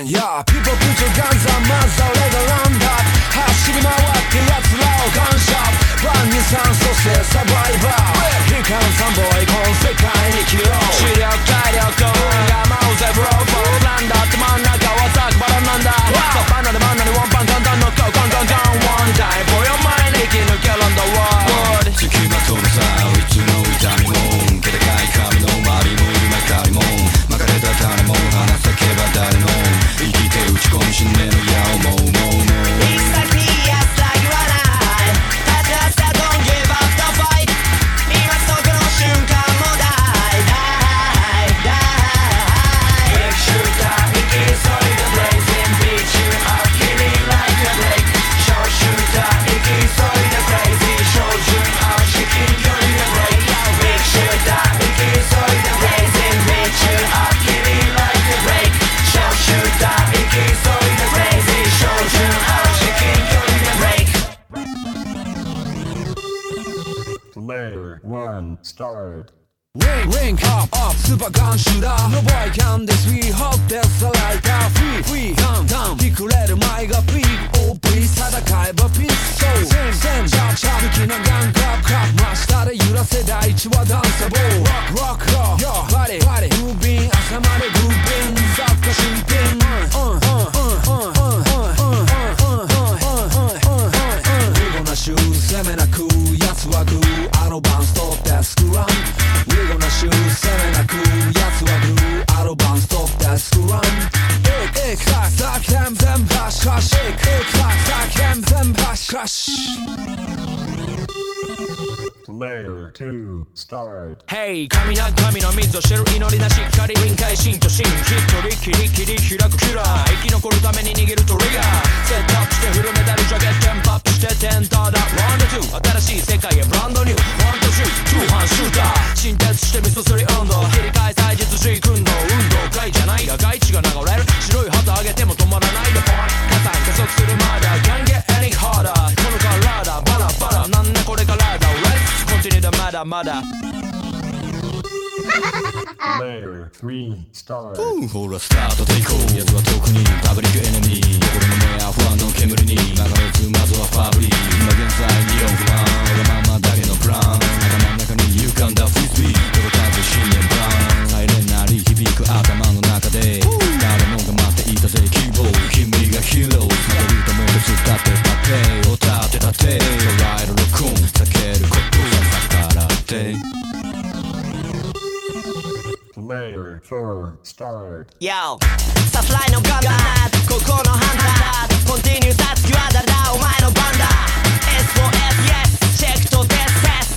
bang Yeah people put your guns up まずは俺がランダップ走り回って奴らをガンショップ万人さんそしてサバイバー悲観三ボーイこの世界に生きろ視力体力運が舞うぜブローボーなんだって真ん中はザクバラなんだバナナバナナワンパン簡単の顔ガンガンガン One time for your mind 生き抜けるんだワールド付きまとうさいつの痛みも気高い髪の周りも夢かりも巻かれた種も話せけば誰の生きて打ち込み死ねの矢をもう行き先やさ言わない立ち朝 Don't give up the fight 今そこの瞬間もdie die die Big shooter 生き急いで blazing beat you up killing like a break Short shooter 生き急いで crazy 照準合う至近距離で break Big shooter 生き急いで blazing beat you up killing like a break Short shooter 生き急いで crazy 照準合う至近距離で break Player 1 start Ring up super gun shooter No boy can this we hot this like a free down びくれる前がピーク OP 戦えばピストル戦車好きなガンクラップ真下で揺らせ第一はダンサボー Rock Yo バディグービン朝までグービン作家新品リゴなシュー攻めなく奴はグーアドバンス取ってスクランリゴなシュー攻めなく奴はグーアドバンス取ってスクランエクタクタクテン全部ハシカシエクタクタクテン全部ハシカシ Player 2 start Hey 神な神の水を知る祈りなしっかり臨界心と心一人きりきり開くキュラー生き残るために握るトリガーセットアップしてフルメタルジャケットテンポアップしてテンターだラウンド2新しい世界へブランドニューワンとシュート2班シューター新鉄して味噌すり温度切り替え祭日時訓動運動会じゃないが外地が流れる白い旗上げても止まらないでポイン加算加速するまだ Can't get any harder このカラーだバラバラなんだこれからだ Let's continue だまだまだ Player 3 start ほらスタートでいこう奴は特にパブリックエネミー心の目や不安の煙に流れずまずはファブリー今現在にオフランわがままだけのプラン頭の中に浮かんだフリスビー届かず信念ブランサイレンなり響く頭の中で誰もが待っていたぜ希望君がヒーローまたるとも別だってパペを立てたて捉える録音避けることは逆らって Player 4 start Yo サフライのガンダーここのハンターコンティニューさつきは誰だお前の番だ S4S Yes チェックとデスセス